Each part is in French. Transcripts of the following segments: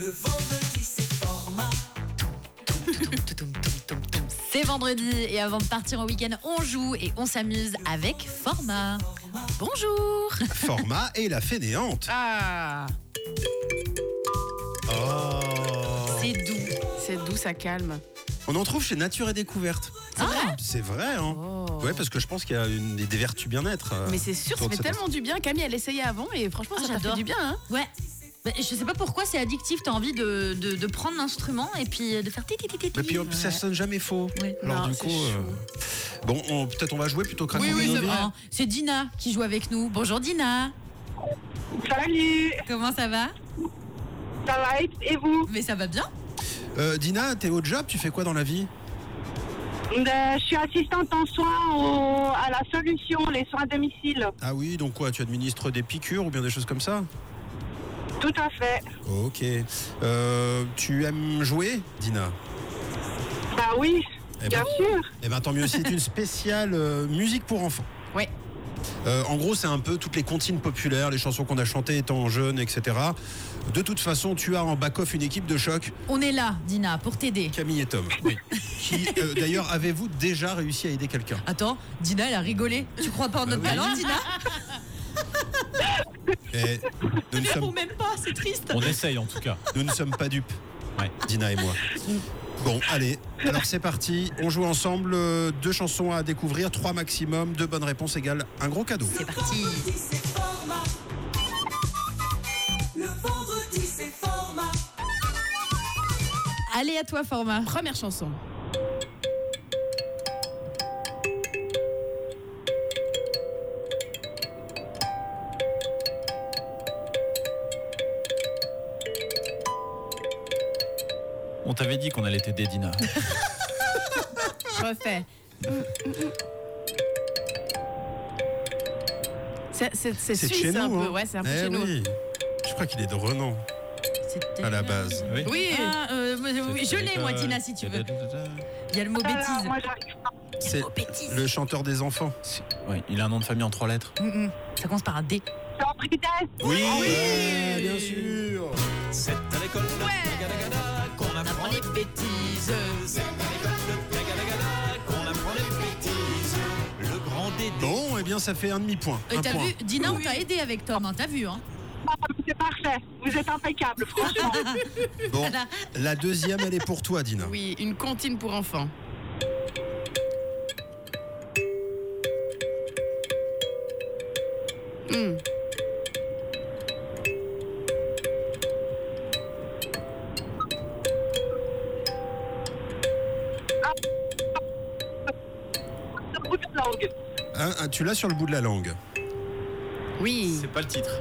C'est vendredi et avant de partir en week-end, on joue et on s'amuse avec Format. Bonjour. Format et la fainéante. Ah, Oh. c'est doux, ça calme. On en trouve chez Nature et Découverte. C'est vrai ? C'est vrai, hein. Oh. Ouais, parce que je pense qu'il y a des vertus bien-être. Mais c'est sûr, ça autour de fait cette- tellement du bien. Camille, elle essayait avant et franchement, ça t'a j'adore. fait du bien. Hein. Ouais. Bah, je sais pas pourquoi c'est addictif, t'as envie de prendre l'instrument et puis de faire titi. Et puis ça sonne jamais faux. Ouais. Alors Non, du c'est coup, bon, peut-être on va jouer plutôt que raconter Oui, nos c'est vies. vrai. Oh, c'est Dina qui joue avec nous. Bonjour Dina. Salut, Comment ça va ? ça va et vous? Mais ça va bien. Dina, t'es au job, tu fais quoi dans la vie? Je suis assistante en soins à la solution, les soins à domicile. Ah oui, donc quoi, tu administres des piqûres ou bien des choses comme ça? Tout à fait. Ok. Tu aimes jouer, Dina? Bah oui, Eh bien ben, sûr. eh ben tant mieux, c'est une spéciale musique pour enfants. Ouais. En gros, c'est un peu toutes les comptines populaires, les chansons qu'on a chantées étant jeunes, etc. De toute façon, tu as en back-off une équipe de choc, On est là, Dina, pour t'aider. Camille et Tom. Oui. Qui, d'ailleurs, avez-vous déjà réussi à aider quelqu'un? Attends, Dina, elle a rigolé. Tu crois pas en notre oui. talent, Dina ? Et nous ne sommes, même pas, c'est triste. On essaye en tout cas. nous ne sommes pas dupes, Ouais. Dina et moi. Bon, allez, alors c'est parti. On joue ensemble, 2 chansons à découvrir, 3 maximum, 2 bonnes réponses égale un gros cadeau. C'est parti. Le vendredi, c'est Format. Allez, à toi, Format. Première chanson. On t'avait dit qu'on allait t'aider, Dina. Je refais. C'est C'est suisse chez un nous, peu, hein. ouais, c'est un peu Eh chez nous. oui. Je crois qu'il est de Renan, C'était à la base. Oui. Oui, Ah, oui, je l'ai, moi, Dina, si tu veux. Il y a le mot Alors, bêtise. moi, j'arrive pas. C'est le chanteur des enfants. Oui, il a un nom de famille en 3 lettres. Ça commence par un D. C'est en Brides. Oui, bien sûr. C'est à l'école qu'on apprend les bêtises. C'est à l'école qu'on apprend les bêtises. Le grand Dédé. Bon, eh bien, ça fait un demi-point. Et Un t'as point. vu, Dina, on t'a aidé avec Tom, hein, t'as vu, hein. C'est parfait. Vous êtes impeccable, franchement. Bon, la deuxième, elle est pour toi, Dina. oui, une comptine pour enfants. Hmm. Sur le bout de la langue. Tu l'as sur le bout de la langue. Oui. C'est pas le titre.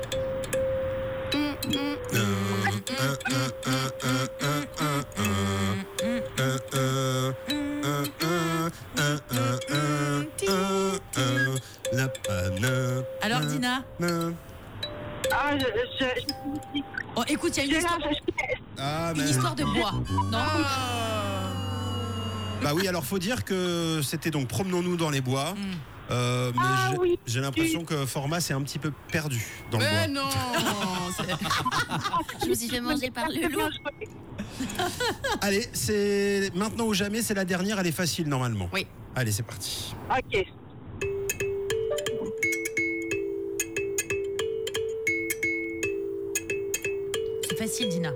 Alors, Dina, Ah, oh, écoute, il y a une histoire, Ah, une histoire de bois. Non. Bah oui, alors faut dire que c'était donc Promenons-nous dans les bois. Mais Ah oui. j'ai l'impression que Format s'est un petit peu perdu dans le Mais bois. non Je me suis fait manger par le loup. Allez, c'est maintenant ou jamais, c'est la dernière, elle est facile normalement. Oui. Allez, c'est parti. Ok. C'est facile, Dina.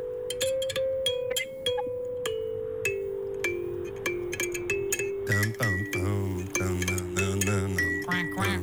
Tam, pam, pam, tam, nanana. Coin, coin.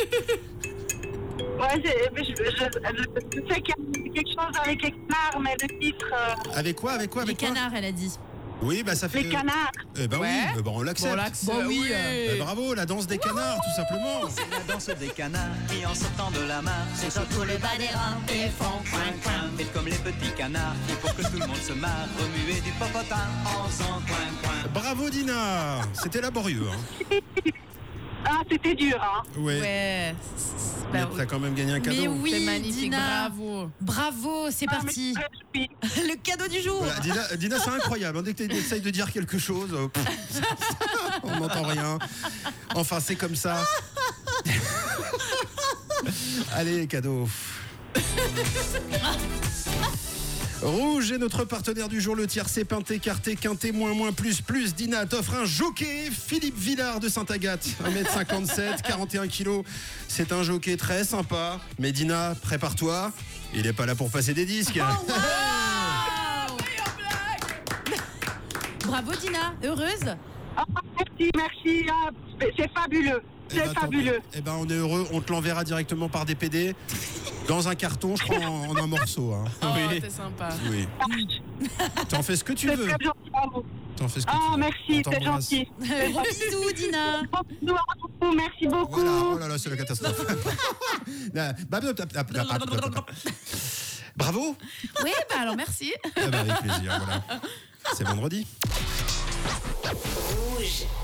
Ouais, je sais qu'il y a quelque chose avec les canards, mais le titre, Avec quoi, avec quoi, Les avec quoi? canards, elle a dit. Oui, bah ça fait. les canards. Eh ben Ouais. oui, eh ben on l'accepte. Bon, oui. Eh, bravo, la danse des canards, tout simplement. C'est la danse des canards qui en sortant de la mare se secouent le bas des reins et font coin coin. Faites comme les petits canards qui pour que tout le monde se marre remuer du popotin en faisant coin coin. Bravo Dina, c'était laborieux. Hein. Ah, c'était dur, hein. Ouais. Ouais. Mais Bah, t'as quand même gagné un cadeau. Mais oui, c'est magnifique, Dina. bravo. Bravo, c'est Ah, parti. mais je suis- Le cadeau du jour. Voilà, Dina, c'est incroyable. Dès que tu essayes de dire quelque chose, on n'entend rien. Enfin, c'est comme ça. Allez, cadeau. Rouge est notre partenaire du jour, le tiercé, pinté, quarté, quinté, moins, plus. Dina t'offre un jockey, Philippe Villard de Sainte-Agathe, 1m57, 41 kg. C'est un jockey très sympa. Mais Dina, prépare-toi, il n'est pas là pour passer des disques. Bravo Dina, heureuse? Ah, merci. Ah, c'est fabuleux. C'est fabuleux. Eh ben, on est heureux, on te l'enverra directement par DPD. Dans un carton, je crois, en un morceau. Hein. Oh, Oui. c'est sympa. Oui. T'en fais ce que tu C'est veux. très gentil à vous. T'en fais ce que tu Ah, veux. merci, On c'est t'embrasse. gentil. Gros bisous Dina. Merci beaucoup. Voilà, oh là là, c'est la catastrophe. Bravo. Oui, bah alors merci. Eh ben, avec plaisir, voilà. C'est vendredi.